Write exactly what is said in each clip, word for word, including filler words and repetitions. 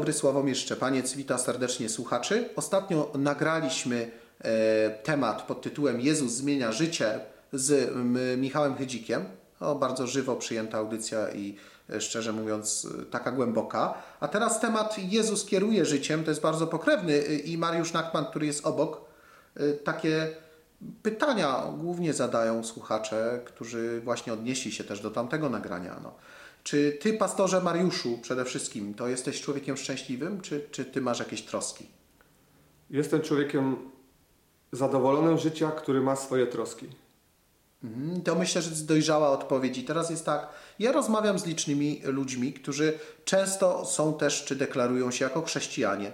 dobry, Sławomir Szczepaniec, witam serdecznie słuchaczy. Ostatnio nagraliśmy e, temat pod tytułem Jezus zmienia życie z m, Michałem Chydzikiem. O, bardzo żywo przyjęta audycja i e, szczerze mówiąc taka głęboka. A teraz temat Jezus kieruje życiem, to jest bardzo pokrewny e, i Mariusz Nachman, który jest obok, e, takie pytania głównie zadają słuchacze, którzy właśnie odnieśli się też do tamtego nagrania. No. Czy ty, pastorze Mariuszu, przede wszystkim, to jesteś człowiekiem szczęśliwym, czy, czy ty masz jakieś troski? Jestem człowiekiem zadowolonym życia, który ma swoje troski. Mhm, to myślę, że jest dojrzała odpowiedź. I teraz jest tak, ja rozmawiam z licznymi ludźmi, którzy często są też, czy deklarują się jako chrześcijanie.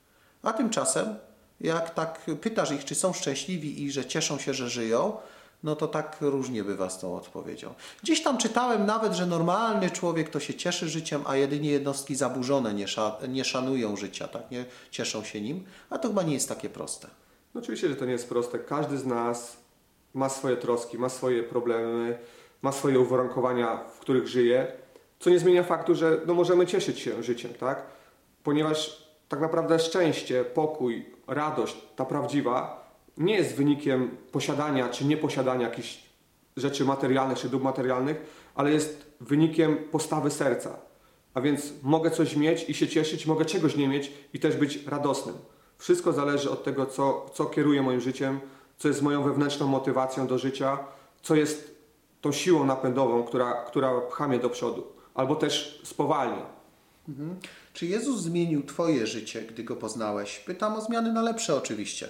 A tymczasem, jak tak pytasz ich, czy są szczęśliwi i że cieszą się, że żyją, no to tak różnie bywa z tą odpowiedzią. Gdzieś tam czytałem nawet, że normalny człowiek to się cieszy życiem, a jedynie jednostki zaburzone nie, sza, nie szanują życia, tak? Nie cieszą się nim, a to chyba nie jest takie proste. No oczywiście, że to nie jest proste. Każdy z nas ma swoje troski, ma swoje problemy, ma swoje uwarunkowania, w których żyje, co nie zmienia faktu, że no, możemy cieszyć się życiem, tak? Ponieważ tak naprawdę szczęście, pokój, radość, ta prawdziwa, nie jest wynikiem posiadania czy nieposiadania jakichś rzeczy materialnych czy dóbr materialnych, ale jest wynikiem postawy serca. A więc mogę coś mieć i się cieszyć, mogę czegoś nie mieć i też być radosnym. Wszystko zależy od tego, co, co kieruje moim życiem, co jest moją wewnętrzną motywacją do życia, co jest tą siłą napędową, która, która pcha mnie do przodu, albo też spowalnia. Mhm. Czy Jezus zmienił twoje życie, gdy Go poznałeś? Pytam o zmiany na lepsze oczywiście.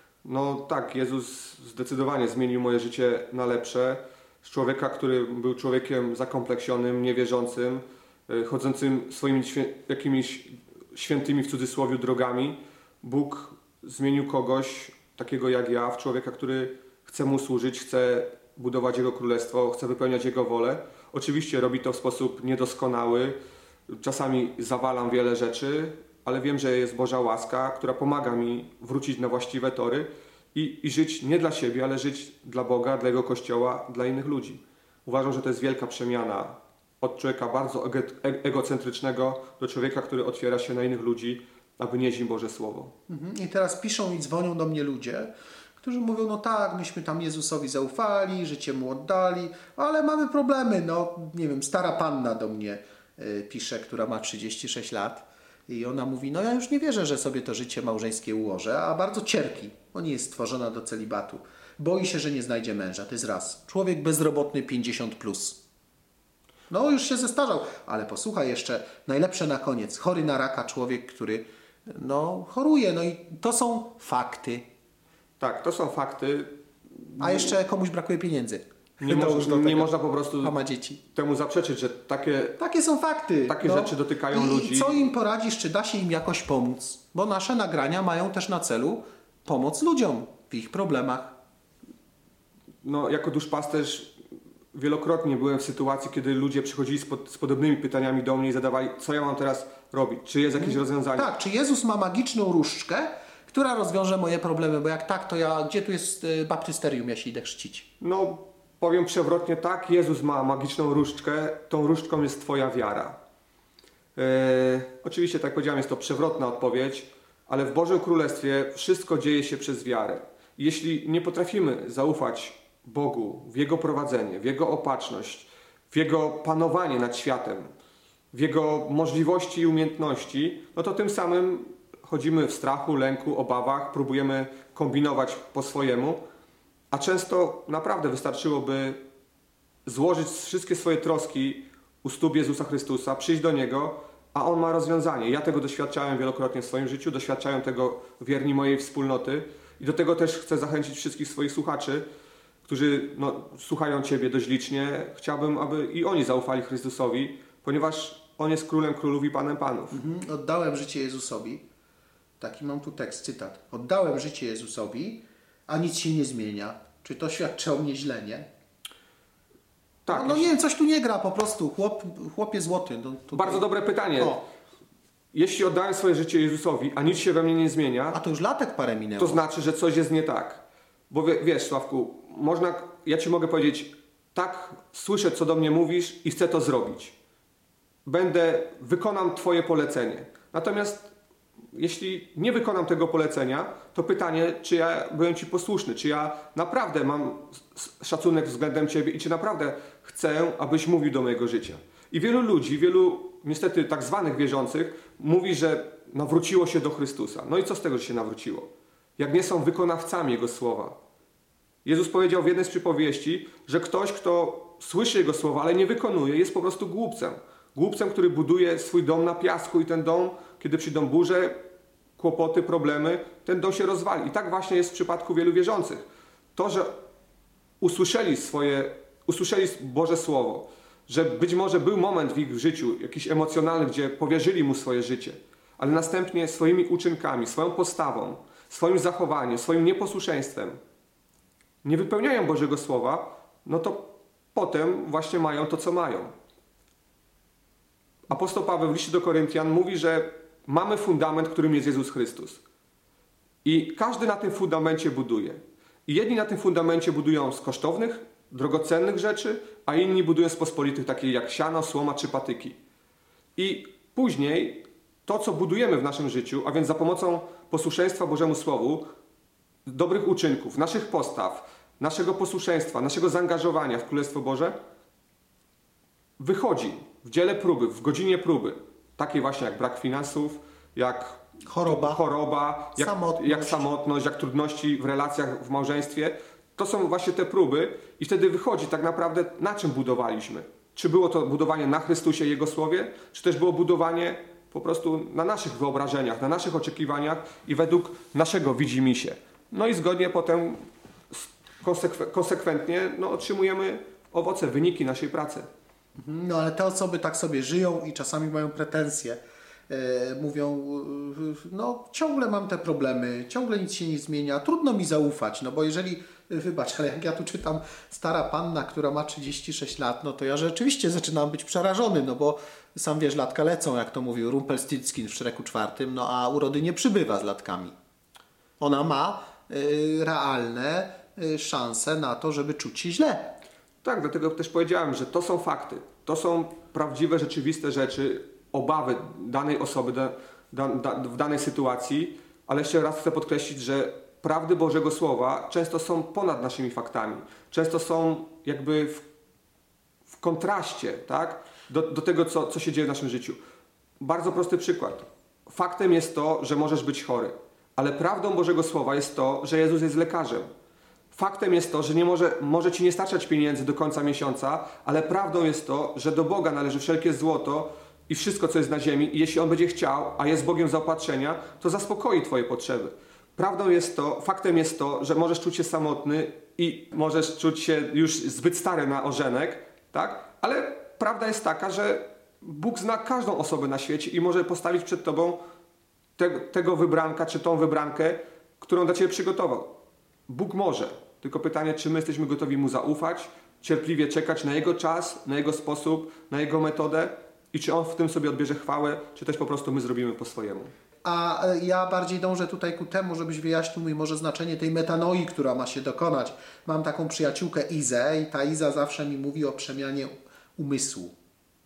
No tak, Jezus zdecydowanie zmienił moje życie na lepsze. Z człowieka, który był człowiekiem zakompleksionym, niewierzącym, chodzącym swoimi świę- jakimiś świętymi w cudzysłowie drogami, Bóg zmienił kogoś takiego jak ja w człowieka, który chce Mu służyć, chce budować Jego królestwo, chce wypełniać Jego wolę. Oczywiście robi to w sposób niedoskonały, czasami zawalam wiele rzeczy, ale wiem, że jest Boża łaska, która pomaga mi wrócić na właściwe tory i, i żyć nie dla siebie, ale żyć dla Boga, dla Jego Kościoła, dla innych ludzi. Uważam, że to jest wielka przemiana od człowieka bardzo ego, egocentrycznego do człowieka, który otwiera się na innych ludzi, aby nieść im Boże Słowo. Mhm. I teraz piszą i dzwonią do mnie ludzie, którzy mówią, no tak, myśmy tam Jezusowi zaufali, życie Mu oddali, ale mamy problemy. No, nie wiem, stara panna do mnie y, pisze, która ma trzydzieści sześć lat. I ona mówi, no ja już nie wierzę, że sobie to życie małżeńskie ułożę, a bardzo cierpi, bo nie jest stworzona do celibatu. Boi się, że nie znajdzie męża, to jest raz. Człowiek bezrobotny pięćdziesiąt plus. No już się zestarzał, ale posłuchaj jeszcze, najlepsze na koniec. Chory na raka człowiek, który no choruje, no i to są fakty. Tak, to są fakty. A jeszcze komuś brakuje pieniędzy. Nie, moż, nie można po prostu a ma dzieci. temu zaprzeczyć, że takie, takie są fakty. takie no. rzeczy dotykają I, ludzi. I co im poradzisz, czy da się im jakoś pomóc? Bo nasze nagrania mają też na celu pomoc ludziom w ich problemach. No, jako duszpasterz wielokrotnie byłem w sytuacji, kiedy ludzie przychodzili z, pod, z podobnymi pytaniami do mnie i zadawali, co ja mam teraz robić, czy jest jakieś hmm. rozwiązanie. Tak, czy Jezus ma magiczną różdżkę, która rozwiąże moje problemy, bo jak tak, to ja, gdzie tu jest baptysterium, ja się idę chrzcić? No, powiem przewrotnie tak, Jezus ma magiczną różdżkę, tą różdżką jest Twoja wiara. Eee, oczywiście, tak jak powiedziałem, jest to przewrotna odpowiedź, ale w Bożym Królestwie wszystko dzieje się przez wiarę. Jeśli nie potrafimy zaufać Bogu w Jego prowadzenie, w Jego opatrzność, w Jego panowanie nad światem, w Jego możliwości i umiejętności, no to tym samym chodzimy w strachu, lęku, obawach, próbujemy kombinować po swojemu, a często naprawdę wystarczyłoby złożyć wszystkie swoje troski u stóp Jezusa Chrystusa, przyjść do Niego, a On ma rozwiązanie. Ja tego doświadczałem wielokrotnie w swoim życiu, doświadczają tego wierni mojej wspólnoty i do tego też chcę zachęcić wszystkich swoich słuchaczy, którzy no, słuchają Ciebie dość licznie. Chciałbym, aby i oni zaufali Chrystusowi, ponieważ On jest Królem Królów i Panem Panów. Mhm. Oddałem życie Jezusowi. Taki mam tu tekst, cytat. Oddałem życie Jezusowi, a nic się nie zmienia. Czy to świadczy o mnie źle, nie? Tak. No, no nie wiem, coś tu nie gra po prostu. Chłop, chłopie złoty. No, tutaj... Bardzo dobre pytanie. O. Jeśli oddałem swoje życie Jezusowi, a nic się we mnie nie zmienia, a to już latek parę minęło. To znaczy, że coś jest nie tak. Bo wiesz, Sławku, można, ja Ci mogę powiedzieć, tak, słyszę, co do mnie mówisz i chcę to zrobić. Będę, wykonam Twoje polecenie. Natomiast jeśli nie wykonam tego polecenia, to pytanie, czy ja byłem Ci posłuszny, czy ja naprawdę mam szacunek względem Ciebie i czy naprawdę chcę, abyś mówił do mojego życia. I wielu ludzi, wielu niestety tak zwanych wierzących mówi, że nawróciło się do Chrystusa. No i co z tego, że się nawróciło? Jak nie są wykonawcami Jego słowa. Jezus powiedział w jednej z przypowieści, że ktoś, kto słyszy Jego słowa, ale nie wykonuje, jest po prostu głupcem. Głupcem, który buduje swój dom na piasku i ten dom, kiedy przyjdą burze, kłopoty, problemy, ten dom się rozwali. I tak właśnie jest w przypadku wielu wierzących. To, że usłyszeli swoje, usłyszeli Boże Słowo, że być może był moment w ich życiu, jakiś emocjonalny, gdzie powierzyli Mu swoje życie, ale następnie swoimi uczynkami, swoją postawą, swoim zachowaniem, swoim nieposłuszeństwem nie wypełniają Bożego Słowa, no to potem właśnie mają to, co mają. Apostoł Paweł w liście do Koryntian mówi, że mamy fundament, którym jest Jezus Chrystus. I każdy na tym fundamencie buduje. I jedni na tym fundamencie budują z kosztownych, drogocennych rzeczy, a inni budują z pospolitych, takich jak siano, słoma czy patyki. I później to, co budujemy w naszym życiu, a więc za pomocą posłuszeństwa Bożemu Słowu, dobrych uczynków, naszych postaw, naszego posłuszeństwa, naszego zaangażowania w Królestwo Boże, wychodzi w dziele próby, w godzinie próby, takiej właśnie jak brak finansów, jak Choroba, choroba jak, samotność. jak samotność, jak trudności w relacjach, w małżeństwie. To są właśnie te próby i wtedy wychodzi tak naprawdę, na czym budowaliśmy. Czy było to budowanie na Chrystusie i Jego Słowie, czy też było budowanie po prostu na naszych wyobrażeniach, na naszych oczekiwaniach i według naszego widzimisię. No i zgodnie potem konsekwe- konsekwentnie no, otrzymujemy owoce, wyniki naszej pracy. No ale te osoby tak sobie żyją i czasami mają pretensje. E, mówią, e, no ciągle mam te problemy, ciągle nic się nie zmienia, trudno mi zaufać, no bo jeżeli, wybacz, ale jak ja tu czytam stara panna, która ma trzydzieści sześć lat, no to ja rzeczywiście zaczynam być przerażony, no bo sam wiesz, latka lecą, jak to mówił Rumpelstiltskin w Szreku czwartym, no a urody nie przybywa z latkami. Ona ma e, realne e, szanse na to, żeby czuć się źle. Tak, dlatego też powiedziałem, że to są fakty. To są prawdziwe, rzeczywiste rzeczy, obawy danej osoby da, da, da, w danej sytuacji, ale jeszcze raz chcę podkreślić, że prawdy Bożego Słowa często są ponad naszymi faktami. Często są jakby w, w kontraście, tak, do, do tego, co, co się dzieje w naszym życiu. Bardzo prosty przykład. Faktem jest to, że możesz być chory, ale prawdą Bożego Słowa jest to, że Jezus jest lekarzem. Faktem jest to, że nie może, może Ci nie starczać pieniędzy do końca miesiąca, ale prawdą jest to, że do Boga należy wszelkie złoto i wszystko, co jest na ziemi i jeśli On będzie chciał, a jest Bogiem zaopatrzenia, to zaspokoi Twoje potrzeby. Prawdą jest to, faktem jest to, że możesz czuć się samotny i możesz czuć się już zbyt stary na ożenek, tak? Ale prawda jest taka, że Bóg zna każdą osobę na świecie i może postawić przed Tobą te, tego wybranka czy tą wybrankę, którą dla Ciebie przygotował. Bóg może, tylko pytanie, czy my jesteśmy gotowi Mu zaufać, cierpliwie czekać na Jego czas, na Jego sposób, na Jego metodę i czy On w tym sobie odbierze chwałę, czy też po prostu my zrobimy po swojemu. A ja bardziej dążę tutaj ku temu, żebyś wyjaśnił mi może znaczenie tej metanoi, która ma się dokonać. Mam taką przyjaciółkę Izę i ta Iza zawsze mi mówi o przemianie umysłu.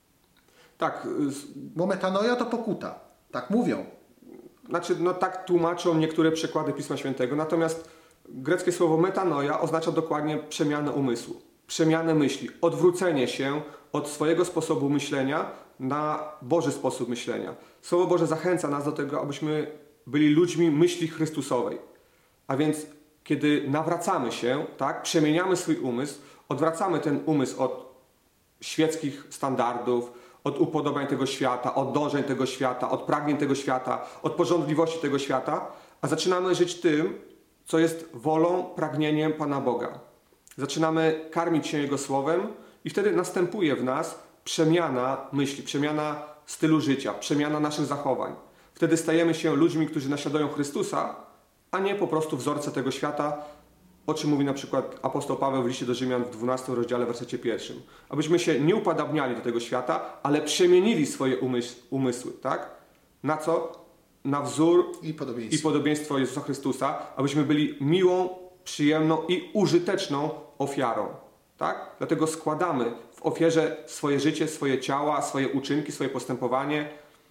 Tak. Bo metanoja to pokuta. Tak mówią. Znaczy, no tak tłumaczą niektóre przekłady Pisma Świętego, natomiast greckie słowo metanoja oznacza dokładnie przemianę umysłu, przemianę myśli, odwrócenie się od swojego sposobu myślenia na Boży sposób myślenia. Słowo Boże zachęca nas do tego, abyśmy byli ludźmi myśli Chrystusowej. A więc kiedy nawracamy się, tak, przemieniamy swój umysł, odwracamy ten umysł od świeckich standardów, od upodobań tego świata, od dążeń tego świata, od pragnień tego świata, od pożądliwości tego świata, a zaczynamy żyć tym, co jest wolą, pragnieniem Pana Boga. Zaczynamy karmić się Jego Słowem i wtedy następuje w nas przemiana myśli, przemiana stylu życia, przemiana naszych zachowań. Wtedy stajemy się ludźmi, którzy naśladują Chrystusa, a nie po prostu wzorce tego świata, o czym mówi na przykład apostoł Paweł w liście do Rzymian w dwunastym rozdziale, w wersecie pierwszym. Abyśmy się nie upodabniali do tego świata, ale przemienili swoje umysł, umysły, tak? Na co? Na wzór I podobieństwo. i podobieństwo Jezusa Chrystusa, abyśmy byli miłą, przyjemną i użyteczną ofiarą. Tak? Dlatego składamy w ofierze swoje życie, swoje ciała, swoje uczynki, swoje postępowanie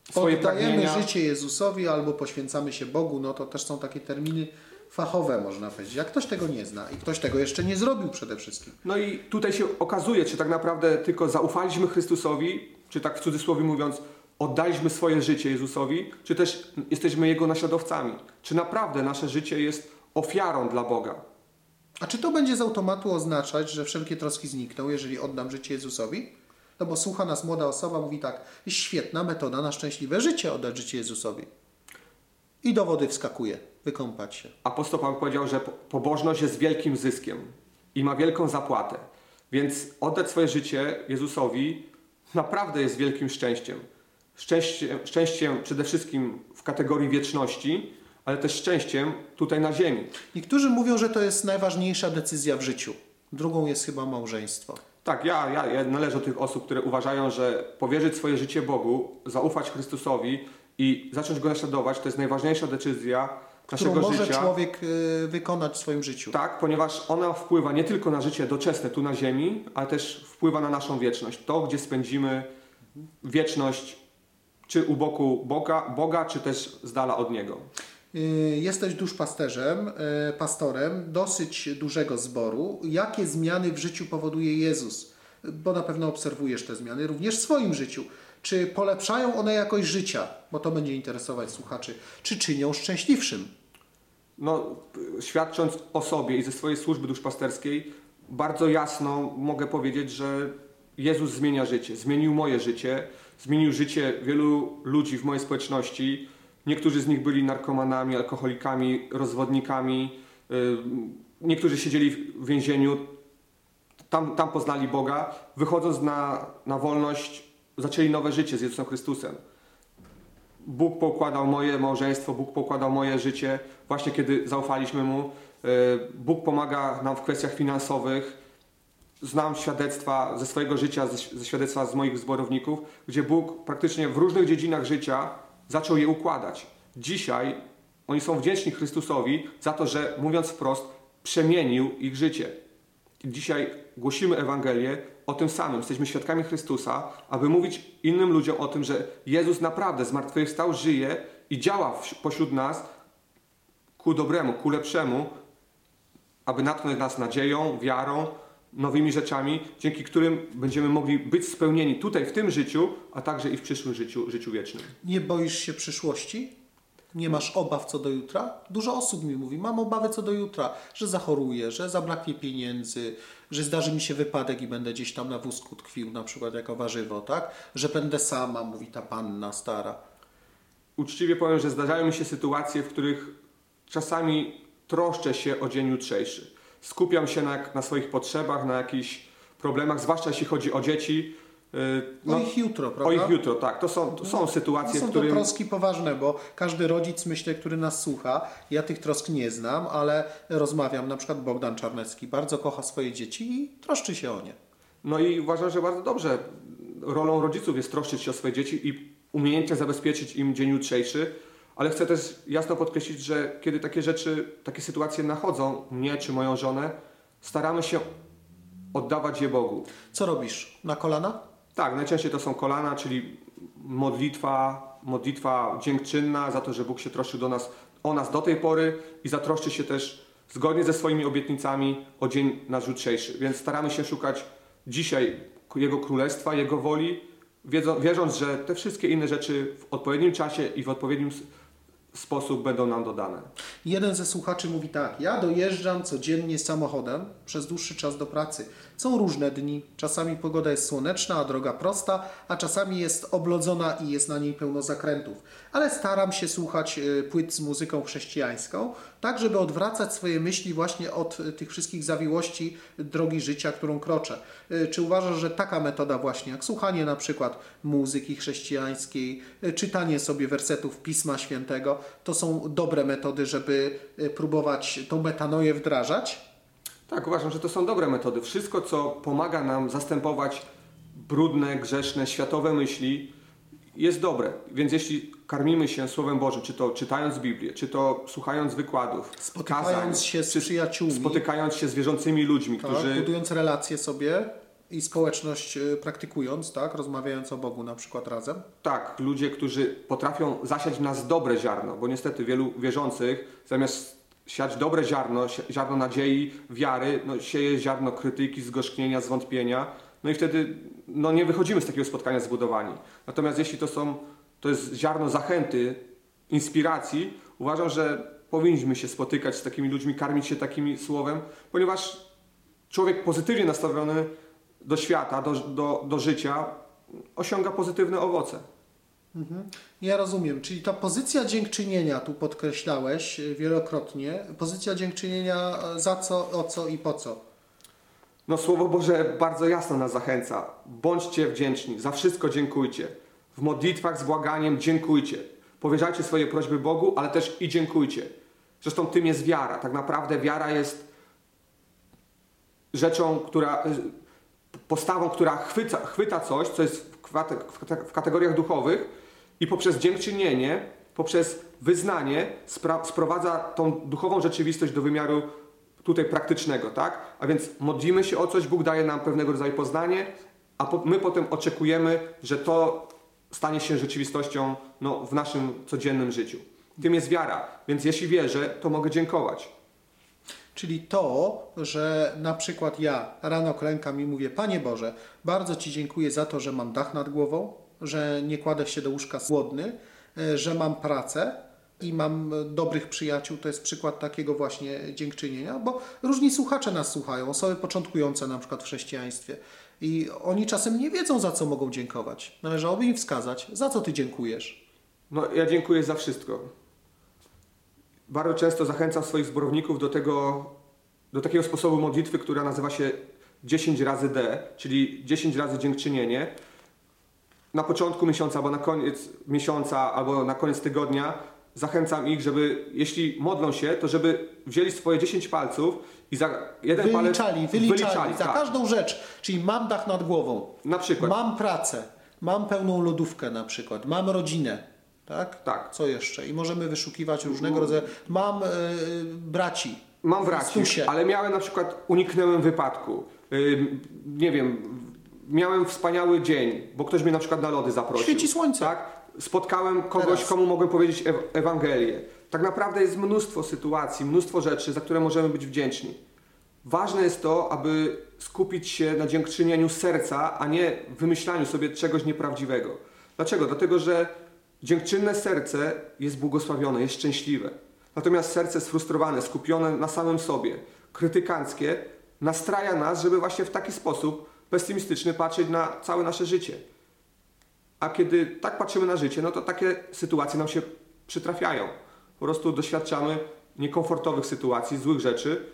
swoje Oddajemy pragnienia. życie Jezusowi albo poświęcamy się Bogu, no to też są takie terminy fachowe, można powiedzieć. Jak ktoś tego nie zna i ktoś tego jeszcze nie zrobił przede wszystkim. No i tutaj się okazuje, czy tak naprawdę tylko zaufaliśmy Chrystusowi, czy tak w cudzysłowie mówiąc, oddaliśmy swoje życie Jezusowi, czy też jesteśmy Jego naśladowcami. Czy naprawdę nasze życie jest ofiarą dla Boga. A czy to będzie z automatu oznaczać, że wszelkie troski znikną, jeżeli oddam życie Jezusowi? No bo słucha nas młoda osoba, mówi tak, jest świetna metoda na szczęśliwe życie, oddać życie Jezusowi. I do wody wskakuje, wykąpać się. Apostoł Paweł powiedział, że po- pobożność jest wielkim zyskiem i ma wielką zapłatę. Więc oddać swoje życie Jezusowi naprawdę jest wielkim szczęściem. Szczęściem, szczęściem przede wszystkim w kategorii wieczności, ale też szczęściem tutaj na ziemi. Niektórzy mówią, że to jest najważniejsza decyzja w życiu. Drugą jest chyba małżeństwo. Tak, ja, ja, ja należę do tych osób, które uważają, że powierzyć swoje życie Bogu, zaufać Chrystusowi i zacząć Go naśladować, to jest najważniejsza decyzja Którą naszego może życia. człowiek y, wykonać w swoim życiu. Tak, ponieważ ona wpływa nie tylko na życie doczesne tu na ziemi, ale też wpływa na naszą wieczność. To, gdzie spędzimy wieczność, czy u boku Boga, Boga czy też z dala od Niego. Y, Jesteś duszpasterzem, y, pastorem dosyć dużego zboru. Jakie zmiany w życiu powoduje Jezus? Bo na pewno obserwujesz te zmiany również w swoim życiu. Czy polepszają one jakość życia? Bo to będzie interesować słuchaczy. Czy czynią szczęśliwszym? No, świadcząc o sobie i ze swojej służby duszpasterskiej, bardzo jasno mogę powiedzieć, że Jezus zmienia życie. Zmienił moje życie, zmienił życie wielu ludzi w mojej społeczności. Niektórzy z nich byli narkomanami, alkoholikami, rozwodnikami. Yy, Niektórzy siedzieli w więzieniu, tam, tam poznali Boga. Wychodząc na, na wolność, zaczęli nowe życie z Jezusem Chrystusem. Bóg poukładał moje małżeństwo, Bóg poukładał moje życie właśnie kiedy zaufaliśmy Mu. Yy, Bóg pomaga nam w kwestiach finansowych. Znam świadectwa ze swojego życia, ze, ze świadectwa z moich zborowników, gdzie Bóg praktycznie w różnych dziedzinach życia zaczął je układać. Dzisiaj oni są wdzięczni Chrystusowi za to, że mówiąc wprost, przemienił ich życie. I dzisiaj głosimy Ewangelię o tym samym. Jesteśmy świadkami Chrystusa, aby mówić innym ludziom o tym, że Jezus naprawdę zmartwychwstał, żyje i działa w, pośród nas ku dobremu, ku lepszemu, aby natchnąć nas nadzieją, wiarą, nowymi rzeczami, dzięki którym będziemy mogli być spełnieni tutaj w tym życiu, a także i w przyszłym życiu, życiu wiecznym. Nie boisz się przyszłości? Nie masz obaw co do jutra? Dużo osób mi mówi, mam obawy co do jutra, że zachoruję, że zabraknie pieniędzy, że zdarzy mi się wypadek i będę gdzieś tam na wózku tkwił, na przykład jako warzywo, tak? Że będę sama, mówi ta panna stara. Uczciwie powiem, że zdarzają mi się sytuacje, w których czasami troszczę się o dzień jutrzejszy. Skupiam się na, na swoich potrzebach, na jakichś problemach, zwłaszcza jeśli chodzi o dzieci. Yy, O ich jutro, prawda? O ich jutro, tak. To są, to są sytuacje, Są w to których... troski poważne, bo każdy rodzic, myślę, który nas słucha, ja tych trosk nie znam, ale rozmawiam, na przykład Bogdan Czarnecki bardzo kocha swoje dzieci i troszczy się o nie. No i uważam, że bardzo dobrze. Rolą rodziców jest troszczyć się o swoje dzieci i umiejętnie zabezpieczyć im dzień jutrzejszy, ale chcę też jasno podkreślić, że kiedy takie rzeczy, takie sytuacje nachodzą mnie czy moją żonę, staramy się oddawać je Bogu. Co robisz? Na kolana? Tak, najczęściej to są kolana, czyli modlitwa, modlitwa dziękczynna za to, że Bóg się troszczył do nas, o nas do tej pory i zatroszczy się też zgodnie ze swoimi obietnicami o dzień nasz jutrzejszy. Więc staramy się szukać dzisiaj Jego Królestwa, Jego woli, wiedzą, wierząc, że te wszystkie inne rzeczy w odpowiednim czasie i w odpowiednim sposób będą nam dodane. Jeden ze słuchaczy mówi tak, ja dojeżdżam codziennie samochodem przez dłuższy czas do pracy. Są różne dni, czasami pogoda jest słoneczna, a droga prosta, a czasami jest oblodzona i jest na niej pełno zakrętów. Ale staram się słuchać płyt z muzyką chrześcijańską, tak żeby odwracać swoje myśli właśnie od tych wszystkich zawiłości drogi życia, którą kroczę. Czy uważasz, że taka metoda właśnie, jak słuchanie na przykład muzyki chrześcijańskiej, czytanie sobie wersetów Pisma Świętego, to są dobre metody, żeby próbować tą metanoję wdrażać? Tak, uważam, że to są dobre metody. Wszystko, co pomaga nam zastępować brudne, grzeszne, światowe myśli, jest dobre. Więc jeśli karmimy się Słowem Bożym, czy to czytając Biblię, czy to słuchając wykładów, Spotykając kazań, się z czy przyjaciółmi, spotykając się z wierzącymi ludźmi, tak, którzy... budując relacje sobie I społeczność y, praktykując, tak, rozmawiając o Bogu na przykład razem. Tak, ludzie, którzy potrafią zasiać w nas dobre ziarno, bo niestety wielu wierzących zamiast siać dobre ziarno, si- ziarno nadziei, wiary, no, sieje ziarno krytyki, zgorzknienia, zwątpienia, no i wtedy no, nie wychodzimy z takiego spotkania zbudowani. Natomiast jeśli to są, to jest ziarno zachęty, inspiracji, uważam, że powinniśmy się spotykać z takimi ludźmi, karmić się takimi słowem, ponieważ człowiek pozytywnie nastawiony do świata, do, do, do życia osiąga pozytywne owoce. Mhm. Ja rozumiem, czyli ta pozycja dziękczynienia, tu podkreślałeś y, wielokrotnie, pozycja dziękczynienia y, za co, o co i po co? No Słowo Boże bardzo jasno nas zachęca. Bądźcie wdzięczni, za wszystko dziękujcie. W modlitwach z błaganiem dziękujcie. Powierzajcie swoje prośby Bogu, ale też i dziękujcie. Zresztą tym jest wiara. Tak naprawdę wiara jest rzeczą, która, postawą, która chwyta, chwyta coś, co jest w, kwate, w kategoriach duchowych i poprzez dziękczynienie, poprzez wyznanie spra, sprowadza tą duchową rzeczywistość do wymiaru tutaj praktycznego, tak? A więc modlimy się o coś, Bóg daje nam pewnego rodzaju poznanie, a po, my potem oczekujemy, że to stanie się rzeczywistością no, w naszym codziennym życiu. Tym jest wiara, więc jeśli wierzę, to mogę dziękować. Czyli to, że na przykład ja rano klękam i mówię: Panie Boże, bardzo Ci dziękuję za to, że mam dach nad głową, że nie kładę się do łóżka głodny, e, że mam pracę i mam e, dobrych przyjaciół. To jest przykład takiego właśnie dziękczynienia, bo różni słuchacze nas słuchają, osoby początkujące na przykład w chrześcijaństwie. I oni czasem nie wiedzą, za co mogą dziękować. Należałoby im wskazać, za co Ty dziękujesz. No, ja dziękuję za wszystko. Bardzo często zachęcam swoich zborowników do tego, do takiego sposobu modlitwy, która nazywa się dziesięć razy D, czyli dziesięć razy dziękczynienie. Na początku miesiąca, albo na koniec miesiąca, albo na koniec tygodnia zachęcam ich, żeby, jeśli modlą się, to żeby wzięli swoje dziesięć palców i za jeden Wyliczali, palec wyliczali, wyliczali za tak. każdą rzecz. Czyli mam dach nad głową, Na przykład. mam pracę, mam pełną lodówkę na przykład, mam rodzinę. Tak? Tak. Co jeszcze? I możemy wyszukiwać różnego rodzaju. Mam yy, braci. Mam w braci, Chrystusie. ale miałem na przykład, uniknąłem wypadku. Yy, nie wiem, miałem wspaniały dzień, bo ktoś mnie na przykład na lody zaprosił. Świeci słońce. Tak? Spotkałem kogoś, Teraz. komu mogłem powiedzieć ew- Ewangelię. Tak naprawdę jest mnóstwo sytuacji, mnóstwo rzeczy, za które możemy być wdzięczni. Ważne jest to, aby skupić się na dziękczynieniu serca, a nie wymyślaniu sobie czegoś nieprawdziwego. Dlaczego? Dlatego, że dziękczynne serce jest błogosławione, jest szczęśliwe. Natomiast serce sfrustrowane, skupione na samym sobie, krytykanckie, nastraja nas, żeby właśnie w taki sposób pesymistyczny patrzeć na całe nasze życie. A kiedy tak patrzymy na życie, no to takie sytuacje nam się przytrafiają. Po prostu doświadczamy niekomfortowych sytuacji, złych rzeczy,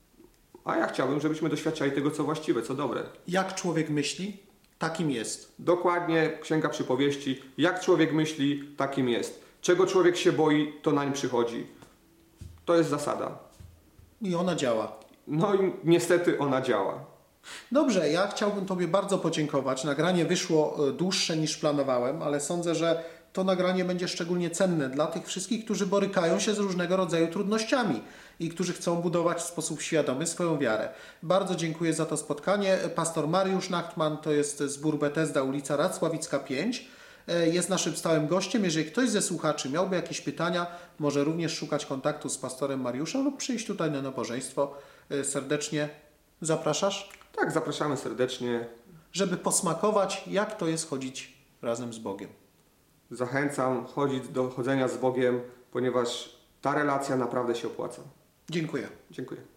a ja chciałbym, żebyśmy doświadczali tego, co właściwe, co dobre. Jak człowiek myśli, takim jest. Dokładnie Księga Przypowieści. Jak człowiek myśli, takim jest. Czego człowiek się boi, to nań przychodzi. To jest zasada. I ona działa. No i niestety ona działa. Dobrze, ja chciałbym Tobie bardzo podziękować. Nagranie wyszło e, dłuższe niż planowałem, ale sądzę, że to nagranie będzie szczególnie cenne dla tych wszystkich, którzy borykają się z różnego rodzaju trudnościami i którzy chcą budować w sposób świadomy swoją wiarę. Bardzo dziękuję za to spotkanie. Pastor Mariusz Nachtman, to jest zbór Betesda, ulica Racławicka pięć. E, Jest naszym stałym gościem. Jeżeli ktoś ze słuchaczy miałby jakieś pytania, może również szukać kontaktu z pastorem Mariuszem lub przyjść tutaj na nabożeństwo. E, Serdecznie zapraszasz? Tak, zapraszamy serdecznie. Żeby posmakować, jak to jest chodzić razem z Bogiem. Zachęcam chodzić do chodzenia z Bogiem, ponieważ ta relacja naprawdę się opłaca. Dziękuję. Dziękuję.